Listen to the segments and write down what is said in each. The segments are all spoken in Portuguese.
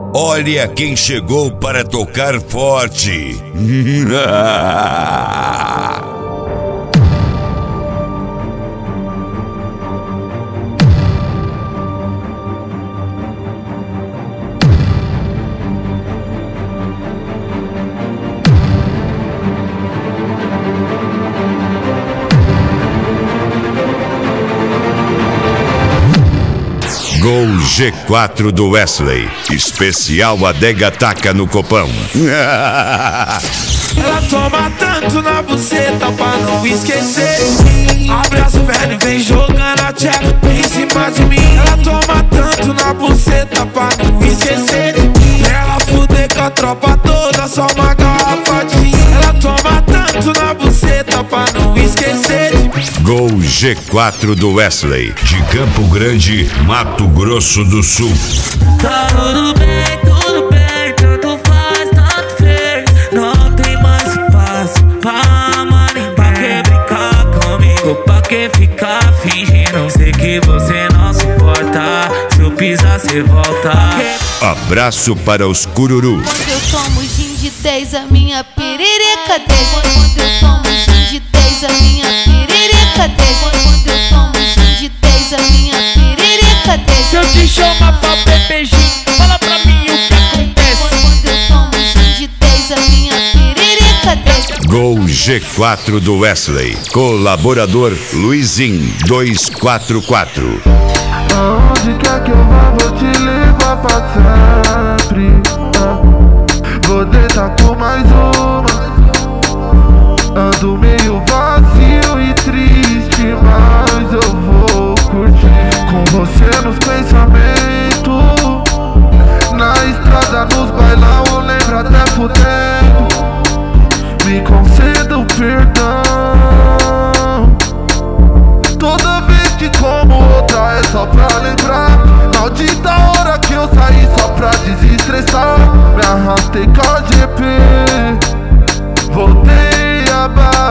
Olha quem chegou para tocar forte. Gol G4 do Wesley. Especial Adega Ataca no Copão. Ela toma tanto na buceta pra não esquecer de mim. Abre as pernas e vem jogando a tcheca em cima de mim. Ela toma tanto na buceta pra não esquecer de mim. Ela fuder com a tropa toda, só uma garrafa de gin. Ela toma tanto na buceta pra não esquecer de mim. Gol G4 do Wesley, de Campo Grande, Mato Grosso do Sul. Tá tudo bem, tanto faz, tanto fez. Não tem mais espaço pra mano, pra que brincar comigo, pra que ficar fingindo. Sei que você não se importa, se eu pisar cê volta. Abraço para os cururu. Quando eu tomo gin de 10, a minha perereca desce. Quando eu tomo gin de 10, a minha perereca desce. Quando eu tomo gin de 10, a minha perereca desce. Se eu te chamar pra beber gin, fala pra mim o que acontece. Quando eu tomo gin de 10, a minha perereca desce. Gol G4 do Wesley. Colaborador Luizinho 244. Aonde quer que eu vá, vou te levar pra sempre. Vou deitar com mais uma. Ando meio vazio e triste, mas eu vou curtir com você nos pensamentos. Na estrada, nos bailão, eu lembro até fudendo. Me conceda o perdão. Toda vez que como outra é só pra lembrar. Maldita hora que eu saí só pra desestressar. Me arrastei com a GP, voltei a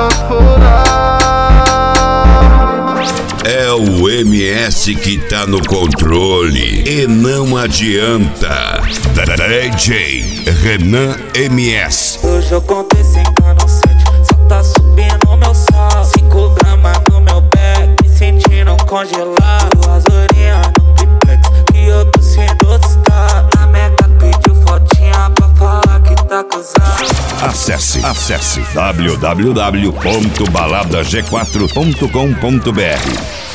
baforar. É o MS que tá no controle e não adianta. DJ Renan MS. Hoje eu contei 5 no 7, só tá subindo meu sal. 5 gramas no meu pé, me sentindo congelado. As orelhas no triplex, que eu tô sendo outro estado. Na Meca pediu fotinha pra falar que tá casado. Acesse www.baladag4.com.br.